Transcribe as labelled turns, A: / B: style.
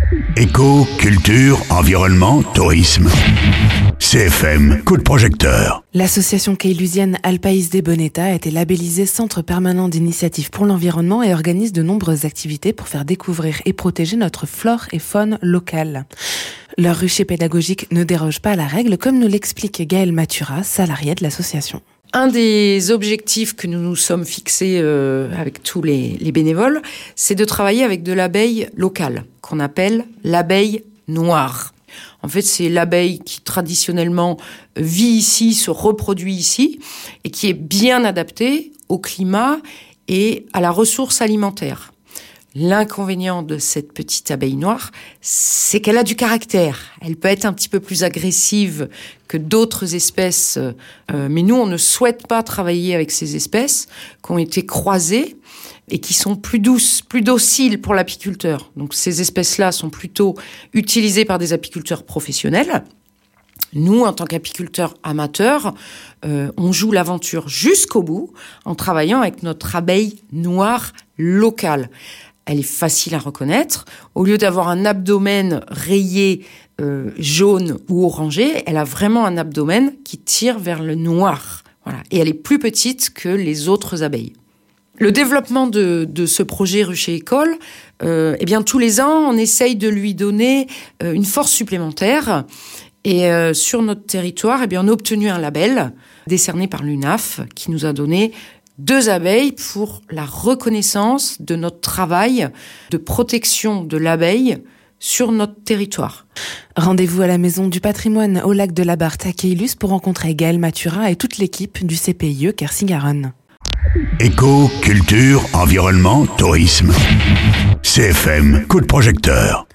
A: Éco, culture, environnement, tourisme. CFM, coup de projecteur.
B: L'association kailusienne Alpaïs des Bonetta a été labellisée Centre permanent d'initiative pour l'environnement et organise de nombreuses activités pour faire découvrir et protéger notre flore et faune locale. Leur rucher pédagogique ne déroge pas à la règle, comme nous l'explique Gaëlle Matura, salariée de l'association.
C: Un des objectifs que nous nous sommes fixés avec tous les bénévoles, c'est de travailler avec de l'abeille locale, qu'on appelle l'abeille noire. En fait, c'est l'abeille qui traditionnellement vit ici, se reproduit ici, et qui est bien adaptée au climat et à la ressource alimentaire. L'inconvénient de cette petite abeille noire, c'est qu'elle a du caractère. Elle peut être un petit peu plus agressive que d'autres espèces, mais nous, on ne souhaite pas travailler avec ces espèces qui ont été croisées et qui sont plus douces, plus dociles pour l'apiculteur. Donc ces espèces-là sont plutôt utilisées par des apiculteurs professionnels. Nous, en tant qu'apiculteurs amateurs, on joue l'aventure jusqu'au bout en travaillant avec notre abeille noire locale. Elle est facile à reconnaître. Au lieu d'avoir un abdomen rayé jaune ou orangé, elle a vraiment un abdomen qui tire vers le noir. Voilà. Et elle est plus petite que les autres abeilles. Le développement de ce projet Rucher École, tous les ans, on essaye de lui donner une force supplémentaire. Et sur notre territoire, on a obtenu un label décerné par l'UNAF qui nous a donné 2 abeilles pour la reconnaissance de notre travail de protection de l'abeille sur notre territoire.
B: Rendez-vous à la Maison du Patrimoine au lac de la Barthe à Caylus pour rencontrer Gaëlle Matura et toute l'équipe du CPIE Quercy-Garonne.
A: Éco, culture, environnement, tourisme. CFM, coup de projecteur.